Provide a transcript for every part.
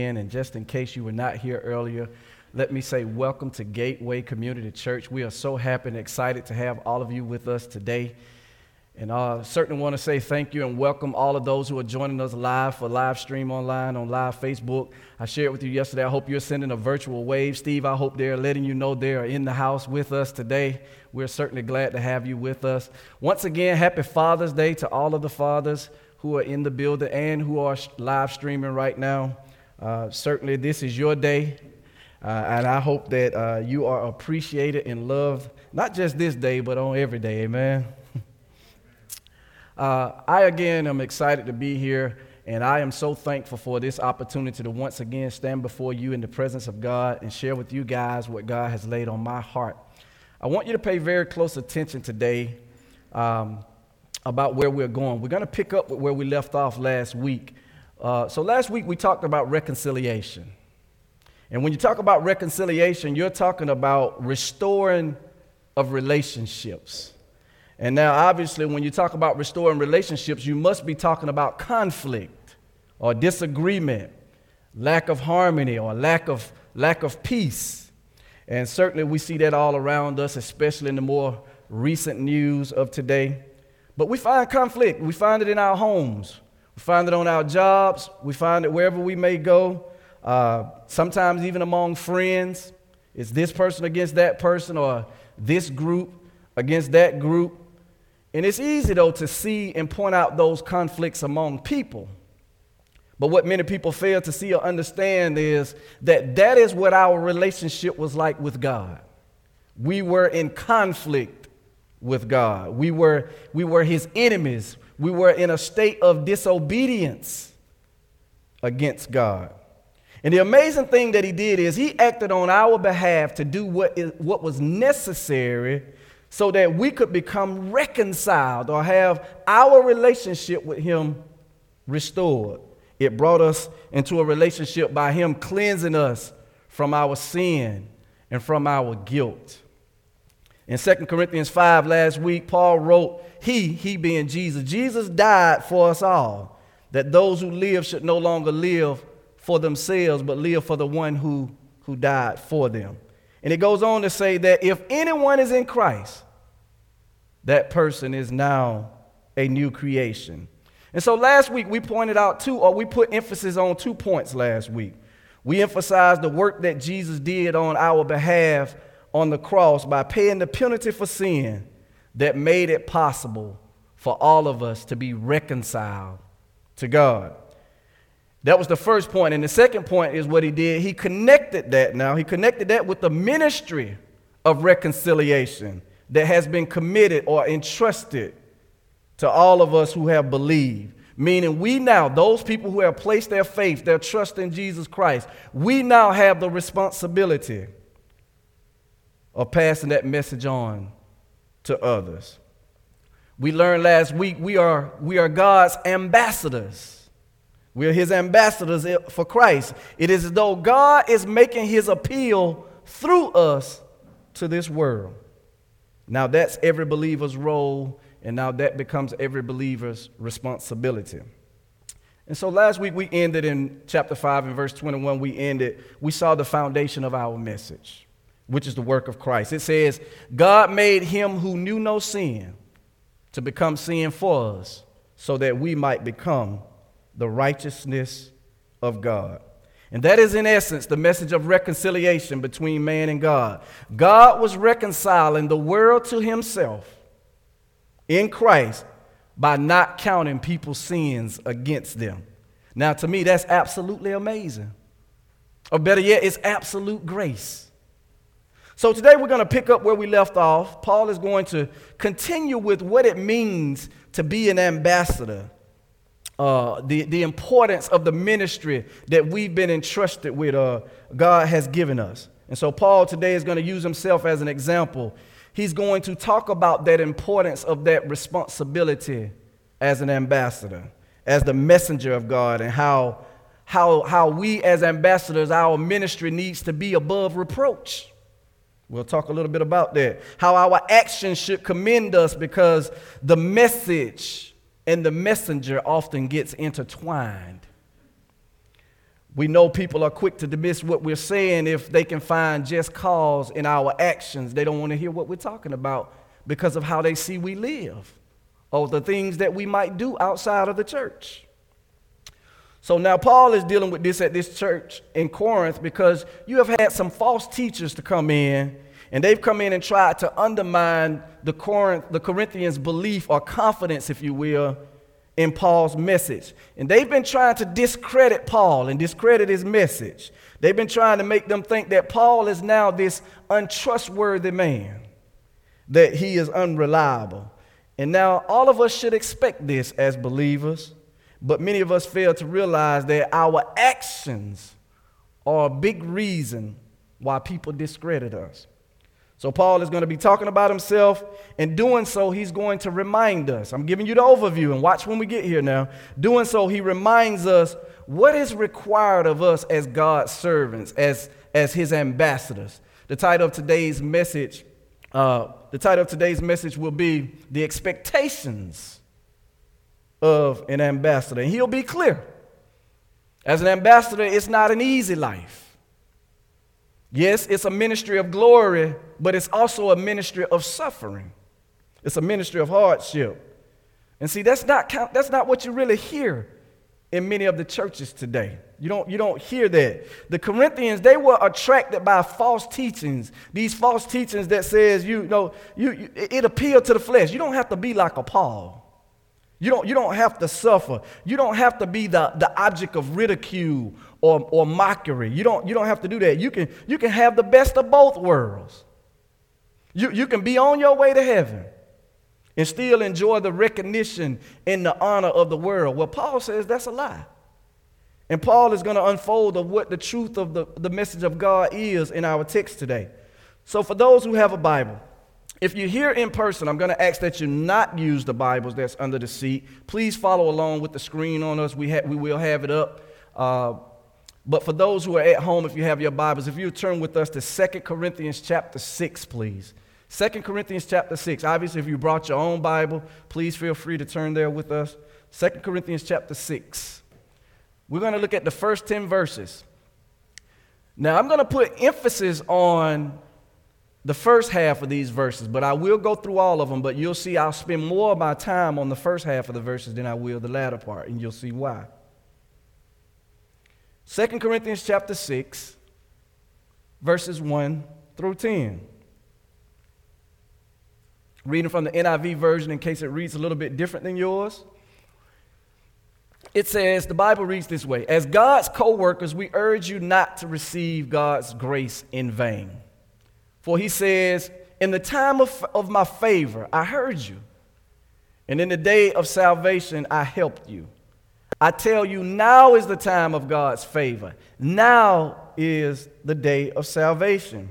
And just in case you were not here earlier, let me say welcome to Gateway Community Church. We are so happy and excited to have all of you with us today. And I certainly want to say thank you and welcome all of those who are joining us live for live stream online on live Facebook. I shared with you yesterday, I hope you're sending a virtual wave. Steve, I hope they're letting you know they are in the house with us today. We're certainly glad to have you with us. Once again, happy Father's Day to all of the fathers who are in the building and who are live streaming right now. Certainly this is your day, and I hope that you are appreciated and loved, not just this day, but on every day, amen. I, again, am excited to be here, and I am so thankful for this opportunity to once again stand before you in the presence of God and share with you guys what God has laid on my heart. I want you to pay very close attention today about where we're going. We're going to pick up where we left off last week. So last week we talked about reconciliation. And when you talk about reconciliation, you're talking about restoring of relationships. And now obviously when you talk about restoring relationships, you must be talking about conflict or disagreement, lack of harmony or lack of peace. And certainly we see that all around us, especially in the more recent news of today. But we find conflict. We find it in our homes. We find it on our jobs. We find it wherever we may go. Sometimes even among friends. It's this person against that person or this group against that group. And it's easy, though, to see and point out those conflicts among people. But what many people fail to see or understand is that is what our relationship was like with God. We were in conflict with God. We were his enemies. We were in a state of disobedience against God. And the amazing thing that he did is he acted on our behalf to do what was necessary so that we could become reconciled or have our relationship with him restored. It brought us into a relationship by him cleansing us from our sin and from our guilt. In 2 Corinthians 5 last week, Paul wrote, he being Jesus died for us all, that those who live should no longer live for themselves, but live for the one who died for them. And it goes on to say that if anyone is in Christ, that person is now a new creation. And so last week we pointed out we put emphasis on 2 points last week. We emphasized the work that Jesus did on our behalf on the cross by paying the penalty for sin that made it possible for all of us to be reconciled to God. That was the first point. And the second point is what he did. He connected that with the ministry of reconciliation that has been committed or entrusted to all of us who have believed. Meaning we now, those people who have placed their faith, their trust in Jesus Christ, we now have the responsibility of passing that message on to others. We learned last week we are God's ambassadors. We are his ambassadors for Christ. It is as though God is making his appeal through us to this world. Now that's every believer's role, and now that becomes every believer's responsibility. And so last week we ended in chapter 5 and verse 21. We saw the foundation of our message, which is the work of Christ. It says, God made him who knew no sin to become sin for us so that we might become the righteousness of God. And that is in essence the message of reconciliation between man and God. God was reconciling the world to himself in Christ by not counting people's sins against them. Now to me that's absolutely amazing. Or better yet, it's absolute grace. So today we're going to pick up where we left off. Paul is going to continue with what it means to be an ambassador, the importance of the ministry that we've been entrusted with, God has given us. And so Paul today is going to use himself as an example. He's going to talk about that importance of that responsibility as an ambassador, as the messenger of God, and how we as ambassadors, our ministry needs to be above reproach. We'll talk a little bit about that. How our actions should commend us because the message and the messenger often gets intertwined. We know people are quick to dismiss what we're saying if they can find just cause in our actions. They don't want to hear what we're talking about because of how they see we live or the things that we might do outside of the church. So now Paul is dealing with this at this church in Corinth because you have had some false teachers to come in, and they've come in and tried to undermine the Corinthians' belief or confidence, if you will, in Paul's message. And they've been trying to discredit Paul and discredit his message. They've been trying to make them think that Paul is now this untrustworthy man, that he is unreliable. And now all of us should expect this as believers, but many of us fail to realize that our actions are a big reason why people discredit us. So Paul is going to be talking about himself, and doing so, he's going to remind us. I'm giving you the overview, and watch when we get here now. Doing so, he reminds us what is required of us as God's servants, as his ambassadors. The title of today's message will be The Expectations of an Ambassador. And he'll be clear. As an ambassador, it's not an easy life. Yes, it's a ministry of glory, but it's also a ministry of suffering. It's a ministry of hardship. And see, that's not what you really hear in many of the churches today. You don't hear that. The Corinthians, they were attracted by false teachings. These false teachings that says, it appealed to the flesh. You don't have to be like a Paul. You don't have to suffer. You don't have to be the object of ridicule or mockery. You don't have to do that. You can have the best of both worlds. You can be on your way to heaven and still enjoy the recognition and the honor of the world. Well, Paul says that's a lie. And Paul is going to unfold of what the truth of the message of God is in our text today. So for those who have a Bible, if you're here in person, I'm going to ask that you not use the Bibles that's under the seat. Please follow along with the screen on us. We will have it up. But for those who are at home, if you have your Bibles, if you turn with us to 2 Corinthians chapter 6, please. 2 Corinthians chapter 6. Obviously, if you brought your own Bible, please feel free to turn there with us. 2 Corinthians chapter 6. We're going to look at the first 10 verses. Now, I'm going to put emphasis on the first half of these verses, but I will go through all of them, but you'll see I'll spend more of my time on the first half of the verses than I will the latter part, and you'll see why. 2 Corinthians chapter 6, verses 1 through 10. Reading from the NIV version in case it reads a little bit different than yours. It says, the Bible reads this way: as God's co-workers, we urge you not to receive God's grace in vain. For he says, in the time of my favor, I heard you. And in the day of salvation, I helped you. I tell you, now is the time of God's favor. Now is the day of salvation.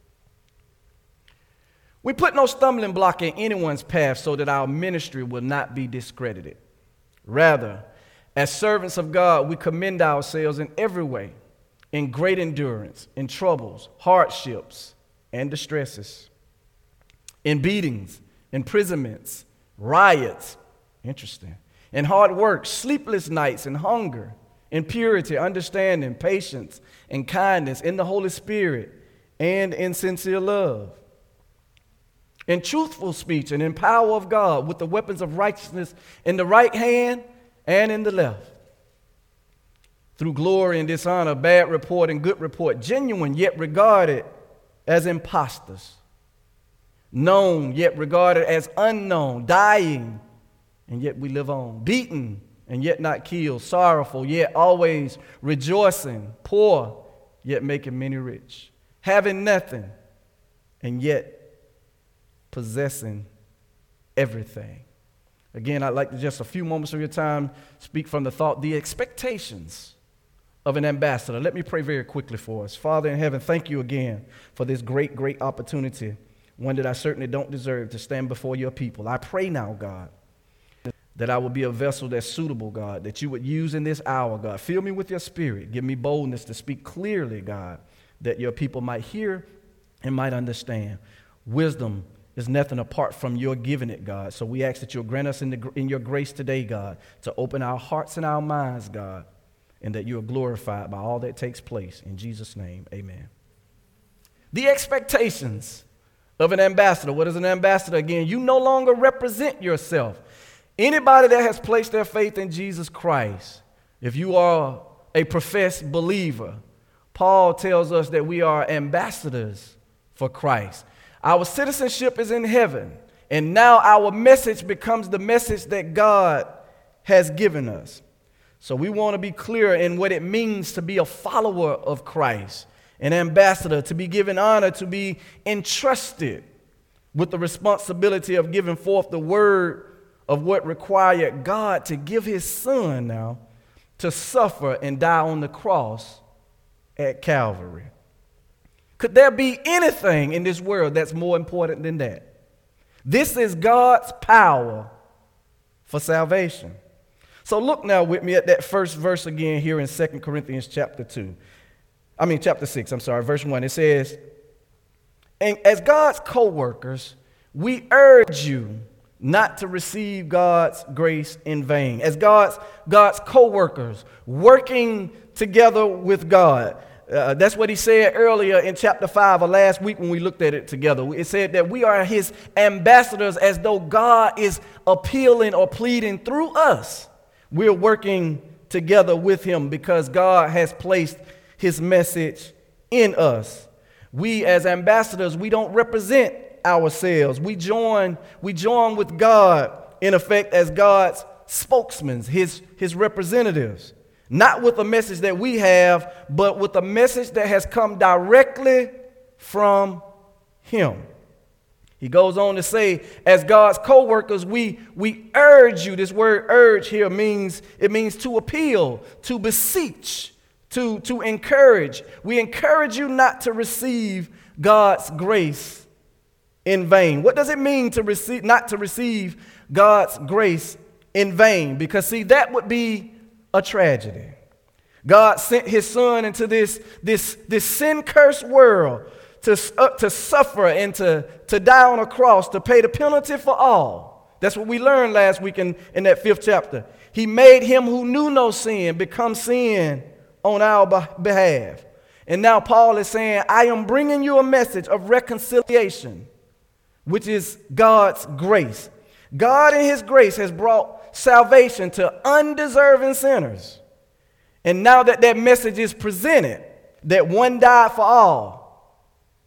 We put no stumbling block in anyone's path so that our ministry will not be discredited. Rather, as servants of God, we commend ourselves in every way, in great endurance, in troubles, hardships, and distresses, in beatings, imprisonments, riots, interesting, in hard work, sleepless nights, and hunger, in purity, understanding, patience, and kindness, in the Holy Spirit, and in sincere love, in truthful speech, and in power of God, with the weapons of righteousness in the right hand and in the left, through glory and dishonor, bad report and good report, genuine yet regarded as impostors, known yet regarded as unknown, dying and yet we live on, beaten and yet not killed, sorrowful yet always rejoicing, poor yet making many rich, having nothing and yet possessing everything. Again, I'd like to just a few moments of your time speak from the thought, the expectations of an ambassador. Let me pray very quickly for us. Father in heaven, thank you again for this great, great opportunity, one that I certainly don't deserve, to stand before your people. I pray now, God, that I will be a vessel that's suitable, God, that you would use in this hour, God. Fill me with your spirit. Give me boldness to speak clearly, God, that your people might hear and might understand. Wisdom is nothing apart from your giving it, God. So we ask that you'll grant us in your grace today, God, to open our hearts and our minds, God, and that you are glorified by all that takes place. In Jesus' name, amen. The expectations of an ambassador. What is an ambassador? Again, you no longer represent yourself. Anybody that has placed their faith in Jesus Christ, if you are a professed believer, Paul tells us that we are ambassadors for Christ. Our citizenship is in heaven, and now our message becomes the message that God has given us. So we want to be clear in what it means to be a follower of Christ, an ambassador, to be given honor, to be entrusted with the responsibility of giving forth the word of what required God to give his son now to suffer and die on the cross at Calvary. Could there be anything in this world that's more important than that? This is God's power for salvation. So look now with me at that first verse again here in 2 Corinthians chapter 6, verse 1. It says, "And as God's co-workers, we urge you not to receive God's grace in vain." As God's co-workers, working together with God. That's what he said earlier in chapter 5 of last week when we looked at it together. It said that we are his ambassadors, as though God is appealing or pleading through us. We're working together with him because God has placed his message in us. We as ambassadors, we don't represent ourselves. We join with God, in effect, as God's spokesmen, his representatives. Not with a message that we have, but with a message that has come directly from him. He goes on to say, as God's co-workers, we urge you. This word urge here means to appeal, to beseech, to encourage. We encourage you not to receive God's grace in vain. What does it mean not to receive God's grace in vain? Because see, that would be a tragedy. God sent his son into this sin-cursed world to suffer and to die on a cross, to pay the penalty for all. That's what we learned last week in that 5th chapter. He made him who knew no sin become sin on our behalf. And now Paul is saying, I am bringing you a message of reconciliation, which is God's grace. God in his grace has brought salvation to undeserving sinners. And now that message is presented, that one died for all,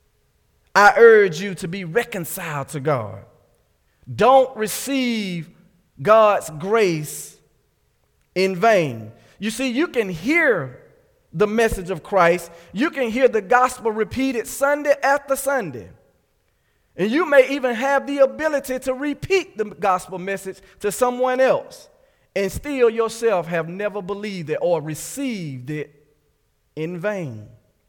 I urge you to be reconciled to God. Don't receive God's grace in vain. You see, you can hear the message of Christ. You can hear the gospel repeated Sunday after Sunday. And you may even have the ability to repeat the gospel message to someone else and still yourself have never believed it or received it in vain.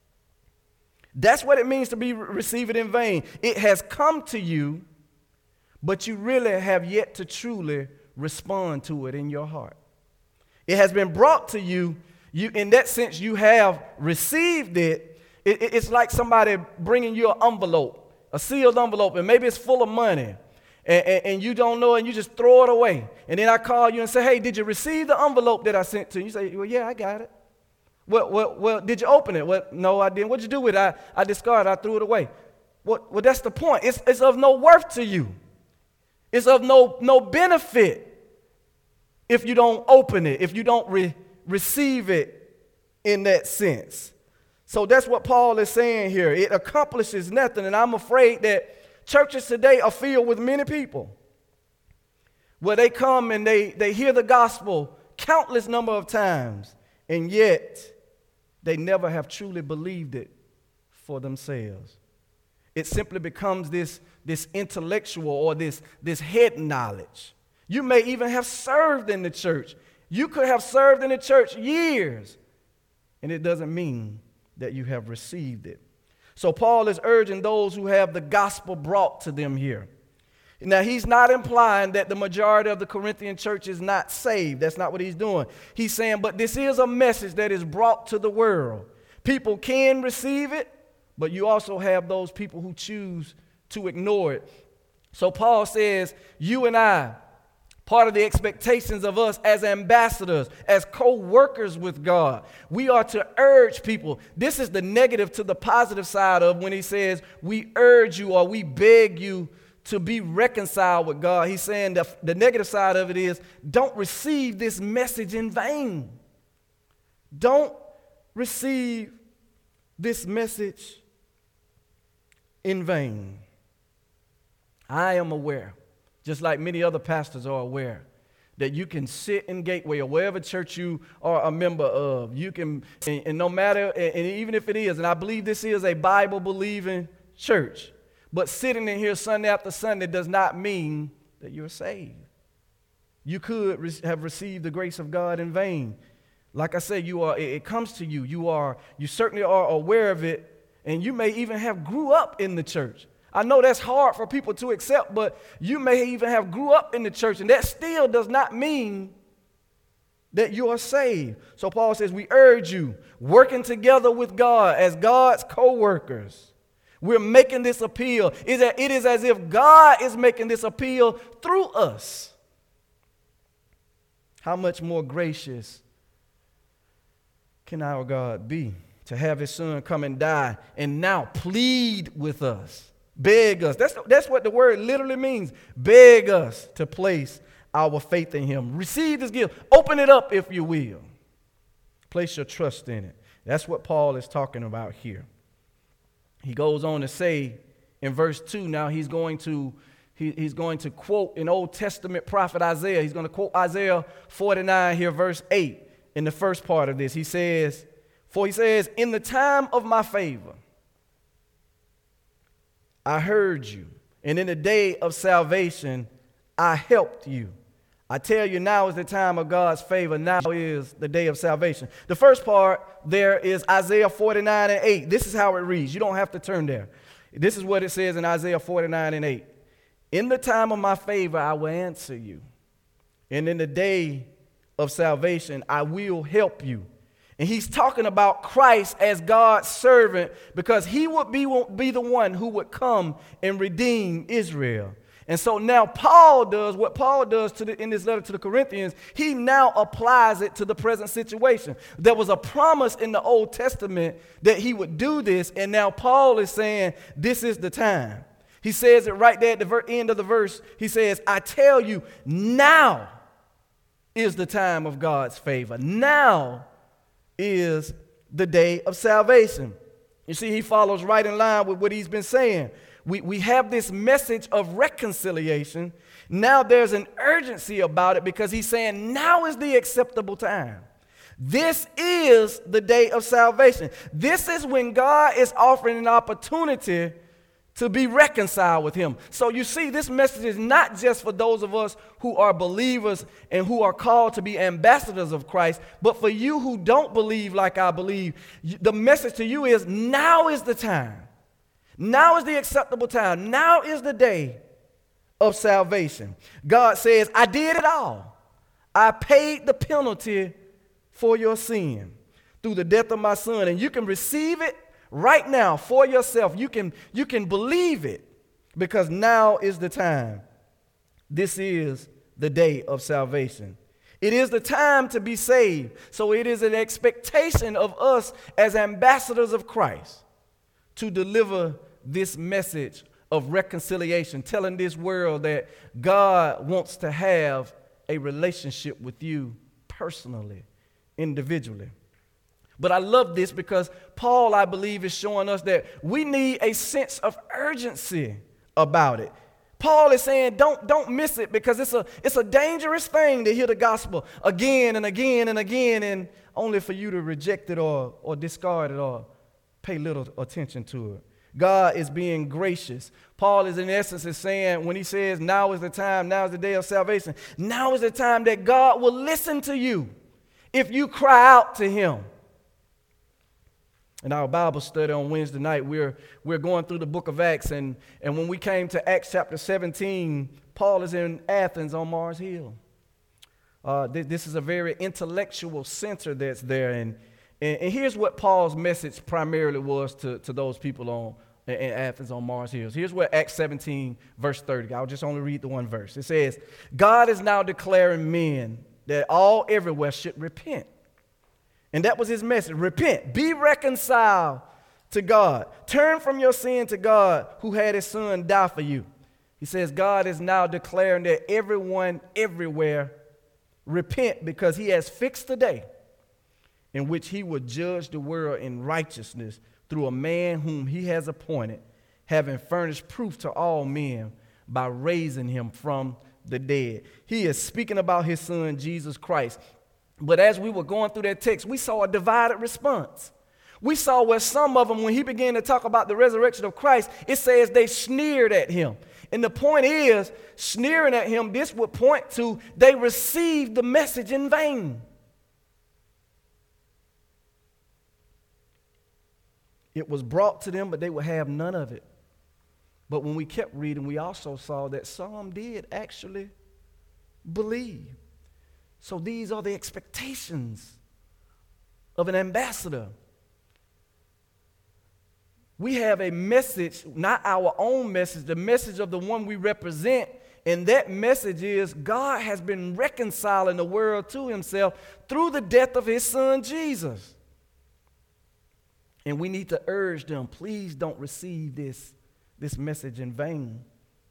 That's what it means to be received in vain. It has come to you, but you really have yet to truly respond to it in your heart. It has been brought to you. In that sense, you have received it. It's like somebody bringing you an envelope, a sealed envelope, and maybe it's full of money, and you don't know, and you just throw it away. And then I call you and say, hey, did you receive the envelope that I sent to you? You say, well, yeah, I got it. Well, did you open it? Well, no, I didn't. What'd you do with it? I discarded it. I threw it away. Well, that's the point. It's of no worth to you. It's of no benefit if you don't open it, if you don't receive it in that sense. So that's what Paul is saying here. It accomplishes nothing, and I'm afraid that churches today are filled with many people where they come and they hear the gospel countless number of times, and yet they never have truly believed it for themselves. It simply becomes this intellectual or this head knowledge. You may even have served in the church. You could have served in the church years, and it doesn't mean that you have received it. So Paul is urging those who have the gospel brought to them here. Now, he's not implying that the majority of the Corinthian church is not saved. That's not what he's doing. He's saying, but this is a message that is brought to the world. People can receive it, but you also have those people who choose to ignore it. So Paul says, you and I, part of the expectations of us as ambassadors, as co-workers with God. We are to urge people. This is the negative to the positive side of when he says we urge you or we beg you to be reconciled with God. He's saying the negative side of it is don't receive this message in vain. Don't receive this message in vain. I am aware, just like many other pastors are aware, that you can sit in Gateway or wherever church you are a member of. You can, and no matter, and even if it is, and I believe this is a Bible-believing church, but sitting in here Sunday after Sunday does not mean that you're saved. You could have received the grace of God in vain. Like I said, it comes to you. You certainly are aware of it, and you may even have grew up in the church. I know that's hard for people to accept, but you may even have grew up in the church, and that still does not mean that you are saved. So Paul says, we urge you, working together with God as God's co-workers. We're making this appeal. It is as if God is making this appeal through us. How much more gracious can our God be to have his son come and die and now plead with us? Beg us. That's what the word literally means. Beg us to place our faith in him. Receive this gift. Open it up if you will. Place your trust in it. That's what Paul is talking about here. He goes on to say in verse 2, now he's going to quote an Old Testament prophet Isaiah. He's going to quote Isaiah 49 here, verse 8, in the first part of this. He says, in the time of my favor, I heard you, and in the day of salvation, I helped you. I tell you, now is the time of God's favor. Now is the day of salvation. The first part there is Isaiah 49 and 8. This is how it reads. You don't have to turn there. This is what it says in Isaiah 49 and 8. In the time of my favor, I will answer you. And in the day of salvation, I will help you. And he's talking about Christ as God's servant because he would be the one who would come and redeem Israel. And so now Paul does what Paul does in this letter to the Corinthians. He now applies it to the present situation. There was a promise in the Old Testament that he would do this, and now Paul is saying this is the time. He says it right there at the end of the verse. He says, I tell you, now is the time of God's favor. Now is the day of salvation. You see, he follows right in line with what he's been saying. We have this message of reconciliation. Now there's an urgency about it because he's saying now is the acceptable time. This is the day of salvation. This is when God is offering an opportunity to be reconciled with him. So you see, this message is not just for those of us who are believers and who are called to be ambassadors of Christ, but for you who don't believe like I believe, the message to you is now is the time. Now is the acceptable time. Now is the day of salvation. God says, I did it all. I paid the penalty for your sin through the death of my son, and you can receive it right now for yourself. You can believe it because now is the time. This is the day of salvation. It is the time to be saved. So it is an expectation of us as ambassadors of Christ to deliver this message of reconciliation, telling this world that God wants to have a relationship with you personally, individually. But I love this because Paul, I believe, is showing us that we need a sense of urgency about it. Paul is saying don't miss it because it's a dangerous thing to hear the gospel again and again and again and only for you to reject it or discard it or pay little attention to it. God is being gracious. Paul is in essence is saying when he says now is the time, now is the day of salvation, now is the time that God will listen to you if you cry out to him. In our Bible study on Wednesday night, we're going through the book of Acts, and when we came to Acts chapter 17, Paul is in Athens on Mars Hill. This is a very intellectual center that's there, and here's what Paul's message primarily was to those people in Athens on Mars Hills. Here's what Acts 17, verse 30. I'll just only read the one verse. It says, God is now declaring men that all everywhere should repent. And that was his message. Repent. Be reconciled to God. Turn from your sin to God who had his son die for you. He says God is now declaring that everyone everywhere repent because he has fixed a day in which he will judge the world in righteousness through a man whom he has appointed, having furnished proof to all men by raising him from the dead. He is speaking about his son, Jesus Christ. But as we were going through that text, we saw a divided response. We saw where some of them, when he began to talk about the resurrection of Christ, it says they sneered at him. And the point is, sneering at him, this would point to they received the message in vain. It was brought to them, but they would have none of it. But when we kept reading, we also saw that some did actually believe. So these are the expectations of an ambassador. We have a message, not our own message, the message of the one we represent. And that message is God has been reconciling the world to himself through the death of his son, Jesus. And we need to urge them, please don't receive this message in vain.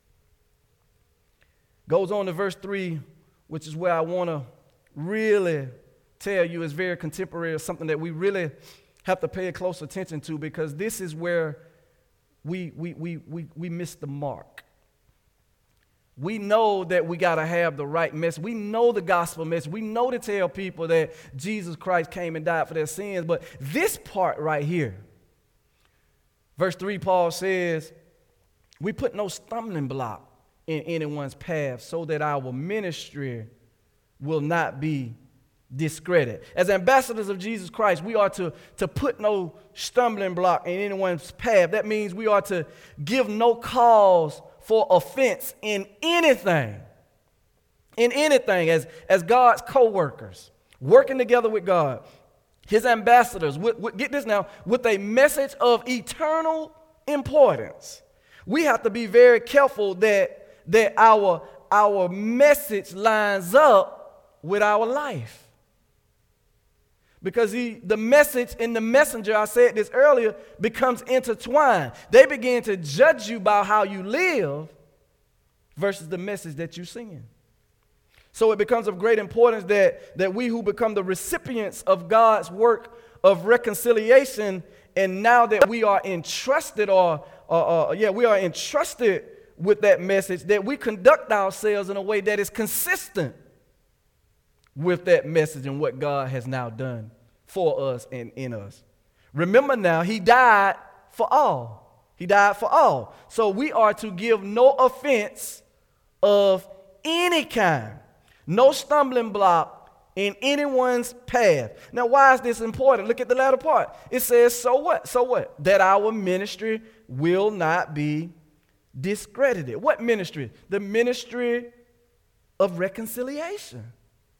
Goes on to verse 3, which is where I want to really tell you is very contemporary, something that we really have to pay close attention to, because this is where we miss the mark. We know that we got to have the right message. We know the gospel message. We know to tell people that Jesus Christ came and died for their sins. But this part right here, verse 3, Paul says, we put no stumbling block in anyone's path so that our ministry will not be discredited. As ambassadors of Jesus Christ, we are to put no stumbling block in anyone's path. That means we are to give no cause for offense in anything as God's co-workers, working together with God, his ambassadors, get this now, with a message of eternal importance. We have to be very careful that our message lines up with our life. Because the message and the messenger, I said this earlier, becomes intertwined. They begin to judge you by how you live versus the message that you sing. So it becomes of great importance that we who become the recipients of God's work of reconciliation, and now that we are entrusted we are entrusted with that message, that we conduct ourselves in a way that is consistent with that message and what God has now done for us and in us. Remember now, he died for all. He died for all. So we are to give no offense of any kind, no stumbling block in anyone's path. Now, why is this important? Look at the latter part. It says, so what? So what? That our ministry will not be discredited. What ministry? The ministry of reconciliation.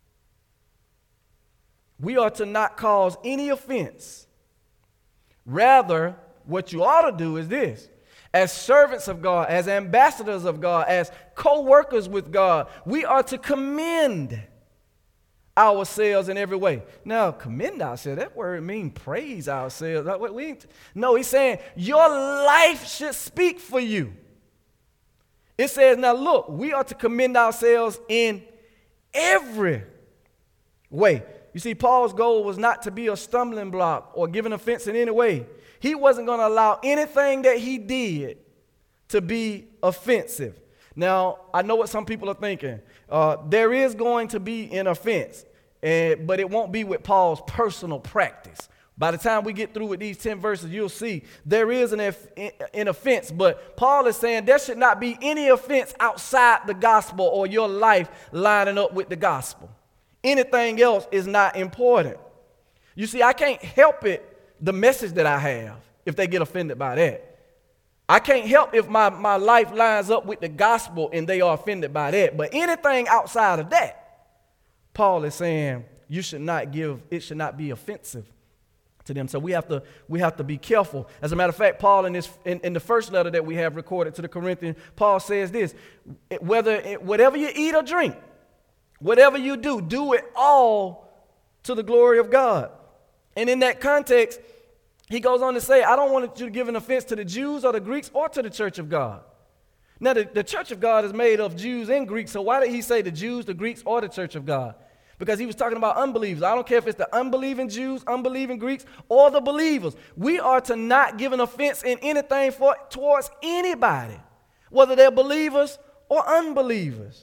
We are to not cause any offense. Rather, what you ought to do is this. As servants of God, as ambassadors of God, as co-workers with God, we are to commend ourselves in every way. Now, commend ourselves, that word means praise ourselves. No, he's saying your life should speak for you. It says, now look, we are to commend ourselves in every way. You see, Paul's goal was not to be a stumbling block or give an offense in any way. He wasn't going to allow anything that he did to be offensive. Now, I know what some people are thinking. There is going to be an offense, but it won't be with Paul's personal practice. By the time we get through with these 10 verses, you'll see there is an offense, but Paul is saying there should not be any offense outside the gospel or your life lining up with the gospel. Anything else is not important. You see, I can't help it, the message that I have, if they get offended by that. I can't help if my life lines up with the gospel and they are offended by that. But anything outside of that, Paul is saying it should not be offensive to them. So we have to be careful. As a matter of fact, Paul in the first letter that we have recorded to the Corinthians, Paul says this: whatever you eat or drink, whatever you do it all to the glory of God. And in that context, he goes on to say, I don't want you to give an offense to the Jews or the Greeks or to the church of God. Now, the church of God is made of Jews and Greeks, so why did he say the Jews, the Greeks, or the church of God? Because he was talking about unbelievers. I don't care if it's the unbelieving Jews, unbelieving Greeks, or the believers. We are to not give an offense in anything towards anybody, whether they're believers or unbelievers.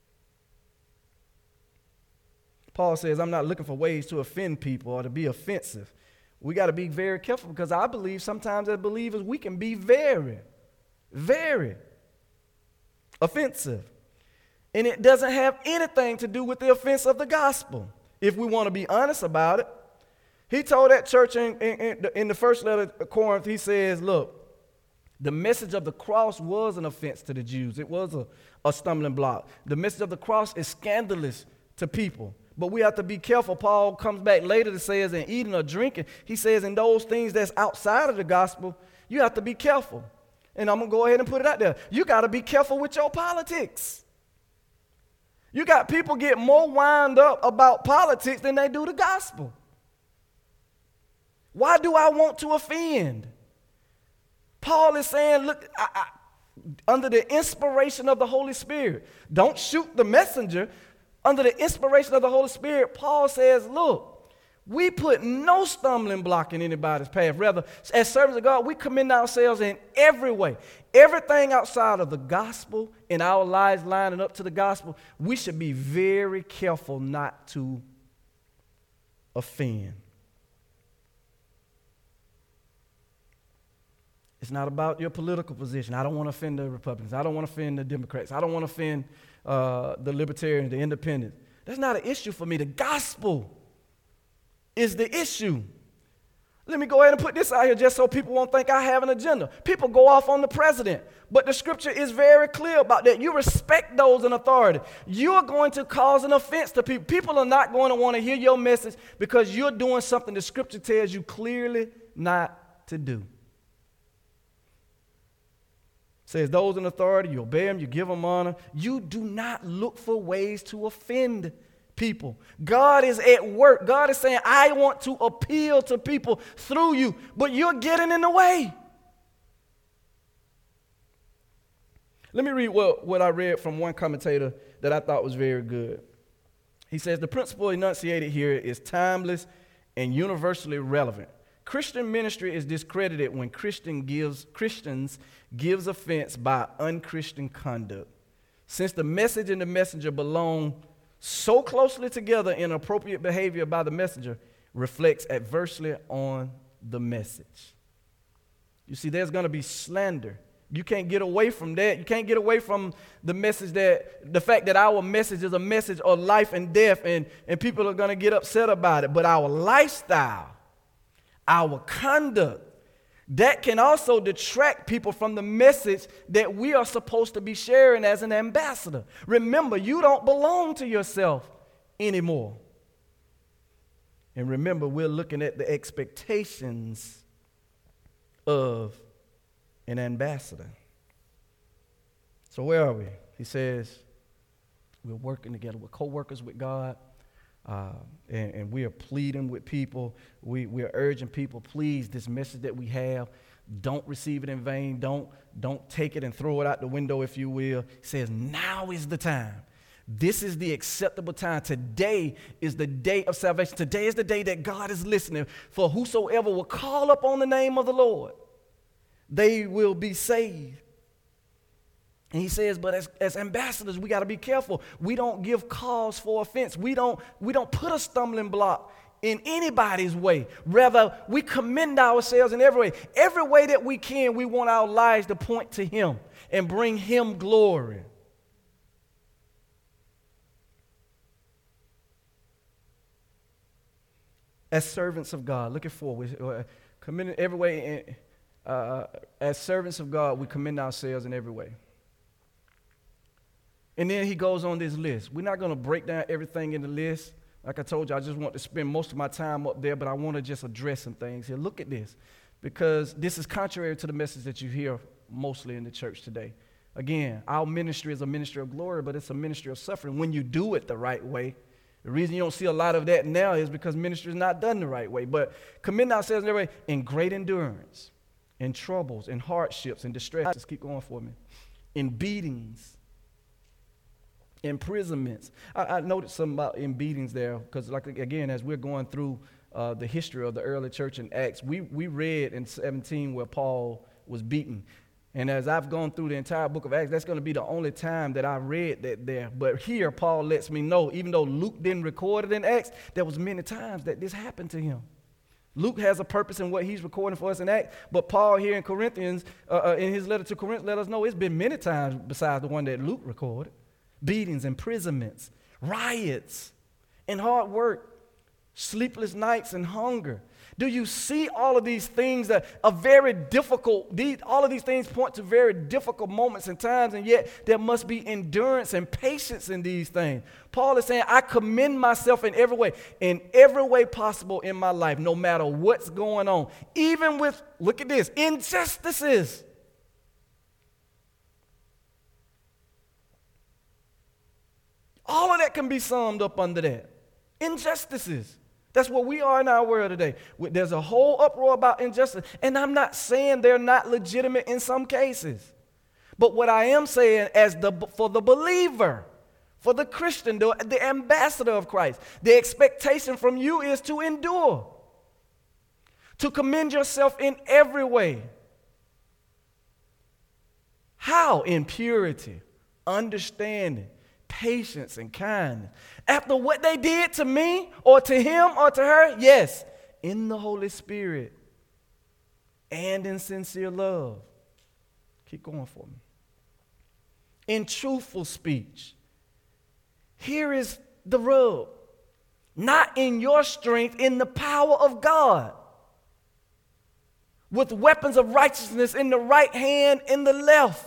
Paul says, I'm not looking for ways to offend people or to be offensive. We got to be very careful, because I believe sometimes as believers we can be very, very offensive. And it doesn't have anything to do with the offense of the gospel, if we want to be honest about it. He told that church in the first letter of Corinth, he says, look, the message of the cross was an offense to the Jews. It was a stumbling block. The message of the cross is scandalous to people. But we have to be careful. Paul comes back later to say, in eating or drinking, he says in those things that's outside of the gospel, you have to be careful. And I'm going to go ahead and put it out there. You got to be careful with your politics. You got people get more wound up about politics than they do the gospel. Why do I want to offend? Paul is saying, look, under the inspiration of the Holy Spirit, don't shoot the messenger. Under the inspiration of the Holy Spirit, Paul says, look, we put no stumbling block in anybody's path. Rather, as servants of God, we commend ourselves in every way. Everything outside of the gospel in our lives lining up to the gospel, we should be very careful not to offend. It's not about your political position. I don't want to offend the Republicans. I don't want to offend the Democrats. I don't want to offend the Libertarians, the Independents. That's not an issue for me. The gospel is the issue. Let me go ahead and put this out here just so people won't think I have an agenda. People go off on the president, but the scripture is very clear about that. You respect those in authority. You are going to cause an offense to people. People are not going to want to hear your message because you're doing something the scripture tells you clearly not to do. It says those in authority, you obey them, you give them honor. You do not look for ways to offend people. God is at work. God is saying, I want to appeal to people through you, but you're getting in the way. Let me read what I read from one commentator that I thought was very good. He says, the principle enunciated here is timeless and universally relevant. Christian ministry is discredited when Christians gives offense by unchristian conduct. Since the message and the messenger belong so closely together, inappropriate behavior by the messenger reflects adversely on the message. You see, there's going to be slander. You can't get away from that. You can't get away from the message, the fact that our message is a message of life and death, and people are going to get upset about it. But our lifestyle, our conduct, that can also detract people from the message that we are supposed to be sharing as an ambassador. Remember, you don't belong to yourself anymore. And remember, we're looking at the expectations of an ambassador. So where are we? He says, we're working together. We're co-workers with God. And we are pleading with people. We are urging people, please, this message that we have, don't receive it in vain. Don't take it and throw it out the window, if you will. He says, now is the time. This is the acceptable time. Today is the day of salvation. Today is the day that God is listening. For whosoever will call upon the name of the Lord, they will be saved. And he says, but as ambassadors, we got to be careful. We don't give cause for offense. We don't put a stumbling block in anybody's way. Rather, we commend ourselves in every way. Every way that we can, we want our lives to point to him and bring him glory. As servants of God, looking forward, commend every way. As servants of God, we commend ourselves in every way. And then he goes on this list. We're not going to break down everything in the list, Like I told you, I just want to spend most of my time up there, but I want to just address some things here. Look at this, because this is contrary to the message that you hear mostly in the church today. Again, our ministry is a ministry of glory, but it's a ministry of suffering when you do it the right way. The reason you don't see a lot of that now is because ministry is not done the right way. But commending ourselves in every way in great endurance, in troubles, in hardships, in distress. Just keep going for me. In beatings, imprisonments. I noticed something about in beatings there, because like again, as we're going through the history of the early church in Acts, we read in 17 where Paul was beaten. And as I've gone through the entire book of Acts, that's going to be the only time that I read that there. But here, Paul lets me know, even though Luke didn't record it in Acts, there was many times that this happened to him. Luke has a purpose in what he's recording for us in Acts, but Paul here in Corinthians, in his letter to Corinth, let us know it's been many times besides the one that Luke recorded. Beatings, imprisonments, riots, and hard work, sleepless nights, and hunger. Do you see all of these things that are very difficult? All of these things point to very difficult moments and times, and yet there must be endurance and patience in these things. Paul is saying, I commend myself in every way possible in my life, no matter what's going on. Even with, look at this, injustices. All of that can be summed up under that. Injustices. That's what we are in our world today. There's a whole uproar about injustice. And I'm not saying they're not legitimate in some cases. But what I am saying for the believer, for the Christian, the ambassador of Christ, the expectation from you is to endure. To commend yourself in every way. How? In purity, understanding, patience, and kindness. After what they did to me or to him or to her, yes, in the Holy Spirit and in sincere love. Keep going for me. In truthful speech. Here is the rub. Not in your strength, in the power of God. With weapons of righteousness in the right hand, in the left.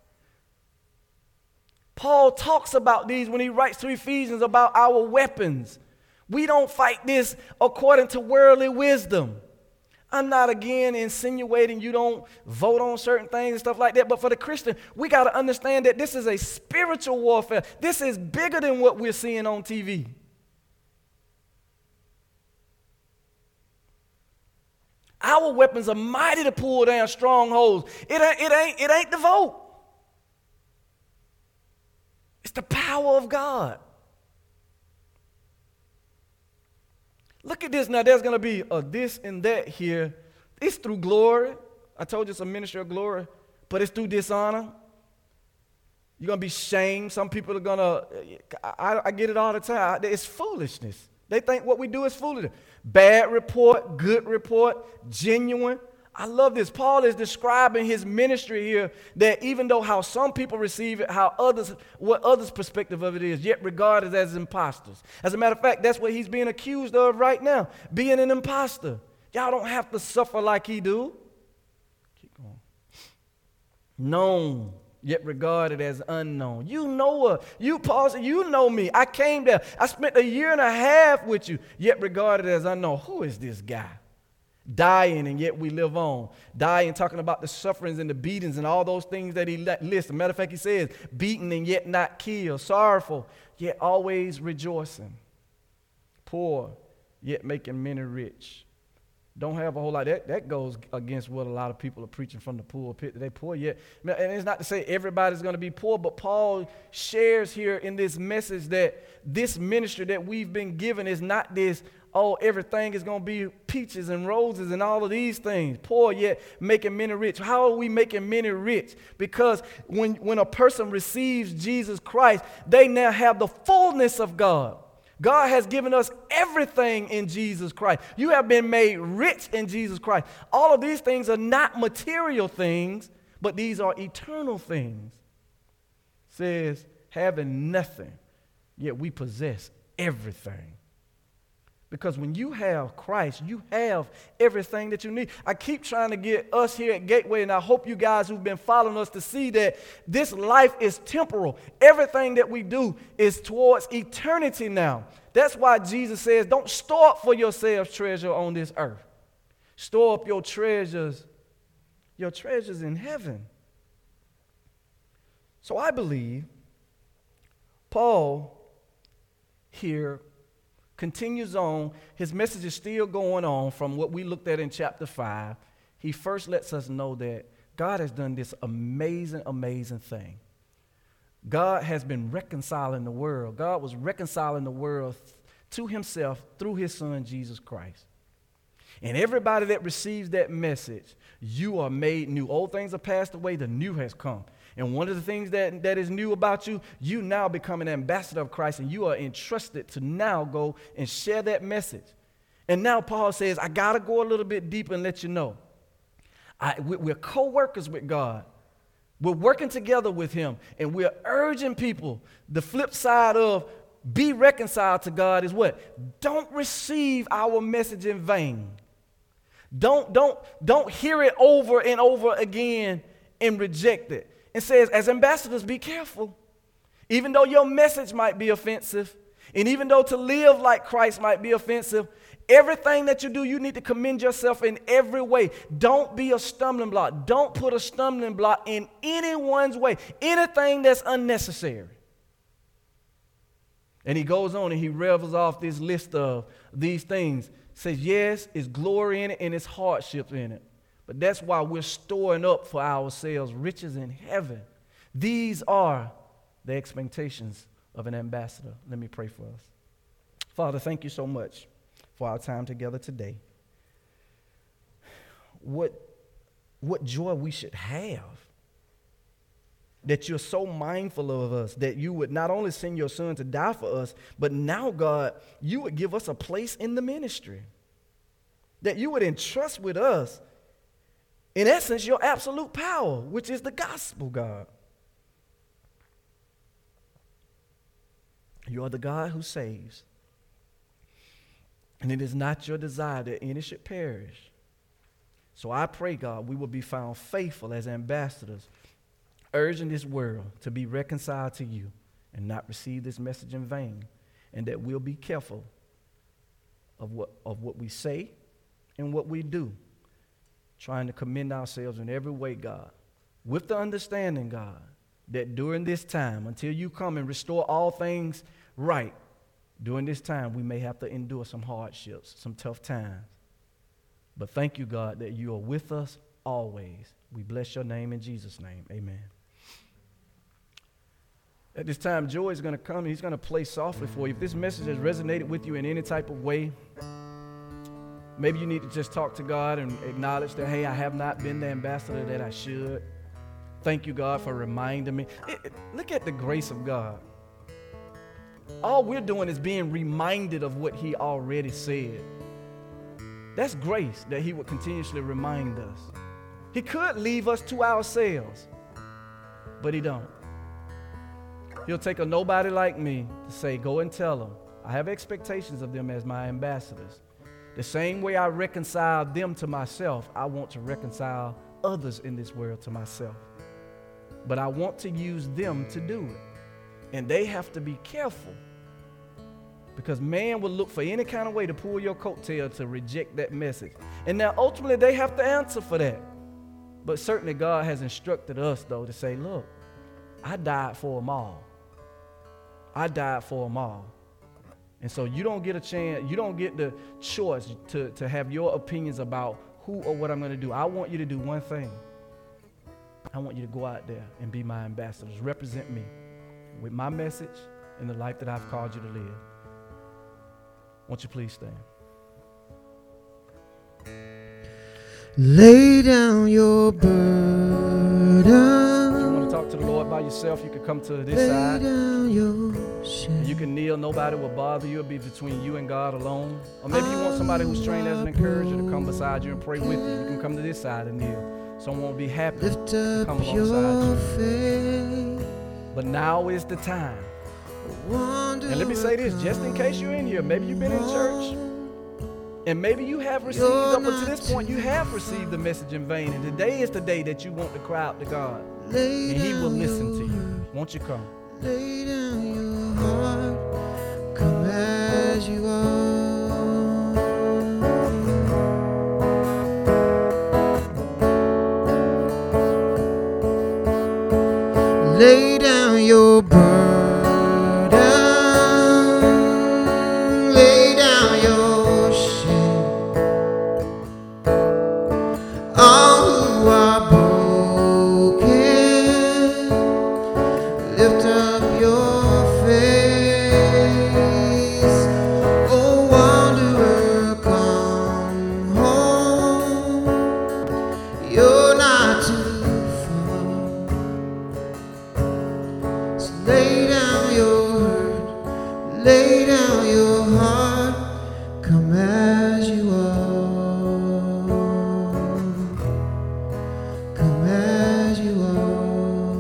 Paul talks about these when he writes to Ephesians about our weapons. We don't fight this according to worldly wisdom. I'm not, again, insinuating you don't vote on certain things and stuff like that. But for the Christian, we got to understand that this is a spiritual warfare. This is bigger than what we're seeing on TV. Our weapons are mighty to pull down strongholds. It ain't the vote. It's the power of God. Look at this now. There's going to be a this and that here. It's through glory. I told you it's a ministry of glory. But it's through dishonor. You're going to be shamed. Some people are going to, I get it all the time. It's foolishness. They think what we do is foolishness. Bad report, good report, genuine. I love this. Paul is describing his ministry here, that even though how some people receive it, what others' perspective of it is, yet regarded as imposters. As a matter of fact, that's what he's being accused of right now, being an imposter. Y'all don't have to suffer like he do. Keep going. Known, yet regarded as unknown. You know her. You, Paul said, you know me. I came there. I spent 1.5 years with you, yet regarded as unknown. Who is this guy? Dying and yet we live on. Dying, talking about the sufferings and the beatings and all those things that he lists. As a matter of fact, he says, beaten and yet not killed. Sorrowful, yet always rejoicing. Poor, yet making many rich. Don't have a whole lot. That goes against what a lot of people are preaching from the pulpit. They poor yet. And it's not to say everybody's going to be poor, but Paul shares here in this message that this ministry that we've been given is not this, oh, everything is going to be peaches and roses and all of these things. Poor yet making many rich. How are we making many rich? Because when a person receives Jesus Christ, they now have the fullness of God. God has given us everything in Jesus Christ. You have been made rich in Jesus Christ. All of these things are not material things, but these are eternal things. It says, having nothing, yet we possess everything. Because when you have Christ, you have everything that you need. I keep trying to get us here at Gateway, and I hope you guys who've been following us to see that this life is temporal. Everything that we do is towards eternity now. That's why Jesus says, don't store up for yourselves treasure on this earth. Store up your treasures in heaven. So I believe Paul here continues on. His message is still going on from what we looked at in chapter 5. He first lets us know that God has done this amazing, amazing thing. God has been reconciling the world. God was reconciling the world to himself through his son, Jesus Christ. And everybody that receives that message, you are made new. Old things have passed away, the new has come. And one of the things that is new about you, you now become an ambassador of Christ, and you are entrusted to now go and share that message. And now Paul says, I got to go a little bit deeper and let you know. We're co-workers with God. We're working together with him, and we're urging people. The flip side of be reconciled to God is what? Don't receive our message in vain. Don't hear it over and over again and reject it. It says, as ambassadors, be careful. Even though your message might be offensive, and even though to live like Christ might be offensive, everything that you do, you need to commend yourself in every way. Don't be a stumbling block. Don't put a stumbling block in anyone's way, anything that's unnecessary. And he goes on and he revels off this list of these things. Says, yes, it's glory in it and it's hardship in it. But that's why we're storing up for ourselves riches in heaven. These are the expectations of an ambassador. Let me pray for us. Father, thank you so much for our time together today. What joy we should have that you're so mindful of us, that you would not only send your son to die for us, but now, God, you would give us a place in the ministry, that you would entrust with us, in essence, your absolute power, which is the gospel, God. You are the God who saves. And it is not your desire that any should perish. So I pray, God, we will be found faithful as ambassadors, urging this world to be reconciled to you and not receive this message in vain, and that we'll be careful of what we say and what we do, trying to commend ourselves in every way, God, with the understanding, God, that during this time, until you come and restore all things right, during this time we may have to endure some hardships, some tough times. But thank you, God, that you are with us always. We bless your name in Jesus' name. Amen. At this time, Joy is going to come and he's going to play softly for you. If this message has resonated with you in any type of way, maybe you need to just talk to God and acknowledge that, hey, I have not been the ambassador that I should. Thank you, God, for reminding me. Look at the grace of God. All we're doing is being reminded of what he already said. That's grace, that he would continuously remind us. He could leave us to ourselves, but he don't. He'll take a nobody like me to say, go and tell them. I have expectations of them as my ambassadors. The same way I reconcile them to myself, I want to reconcile others in this world to myself. But I want to use them to do it. And they have to be careful, because man will look for any kind of way to pull your coattail to reject that message. And now ultimately they have to answer for that. But certainly God has instructed us, though, to say, look, I died for them all. I died for them all. And so you don't get a chance, you don't get the choice to have your opinions about who or what I'm going to do. I want you to do one thing. I want you to go out there and be my ambassadors. Represent me with my message and the life that I've called you to live. Won't you please stand? Lay down your burden. If you want to talk to the Lord by yourself, you can come to this side. You can kneel. Nobody will bother you. It'll be between you and God alone. Or maybe you want somebody who's trained as an encourager to come beside you and pray with you. You can come to this side and kneel. Someone will be happy to come alongside you. But now is the time. And let me say this, just in case you're in here, maybe you've been in church And maybe you have received, up until this point, you have received the message in vain. And today is the day that you want to cry out to God. And He will listen to you. Won't you come? Lay down your heart, come as you are. Lay down your burden, lay down your shame. All who are broken, lift up your face. Oh, wanderer, come home. You're not too far. So lay down your hurt, lay down your heart, come as you are, come as you are.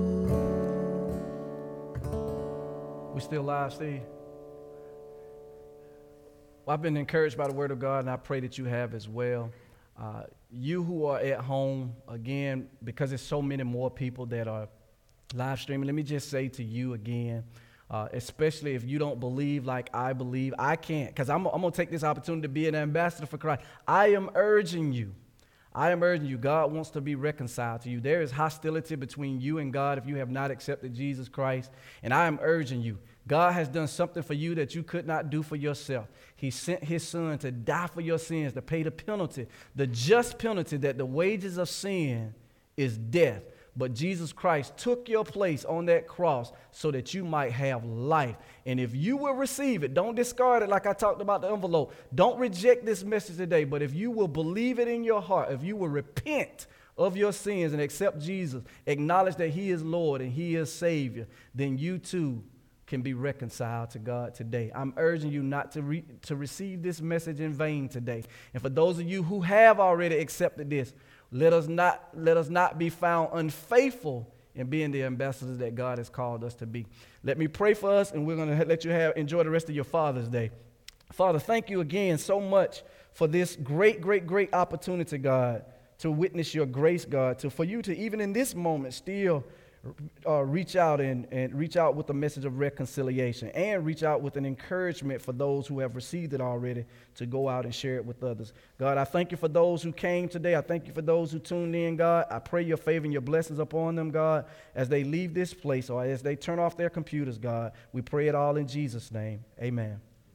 We still live, Steve? Well, I've been encouraged by the Word of God, and I pray that you have as well. You who are at home, again, because there's so many more people that are live streaming, let me just say to you again, especially if you don't believe like I believe, I can't, because I'm going to take this opportunity to be an ambassador for Christ. I am urging you, God wants to be reconciled to you. There is hostility between you and God if you have not accepted Jesus Christ, and I am urging you. God has done something for you that you could not do for yourself. He sent His Son to die for your sins, to pay the penalty, the just penalty that the wages of sin is death. But Jesus Christ took your place on that cross so that you might have life. And if you will receive it, don't discard it like I talked about the envelope. Don't reject this message today. But if you will believe it in your heart, if you will repent of your sins and accept Jesus, acknowledge that He is Lord and He is Savior, then you too can be reconciled to God today. I'm urging you not to receive this message in vain today. And for those of you who have already accepted this, let us not be found unfaithful in being the ambassadors that God has called us to be. Let me pray for us, and we're going to let you enjoy the rest of your Father's Day. Father, thank you again so much for this great, great, great opportunity, God, to witness your grace, God, for you to even in this moment still reach out and reach out with a message of reconciliation, and reach out with an encouragement for those who have received it already to go out and share it with others. God, I thank you for those who came today. I thank you for those who tuned in, God. I pray your favor and your blessings upon them, God, as they leave this place or as they turn off their computers, God. We pray it all in Jesus' name. Amen.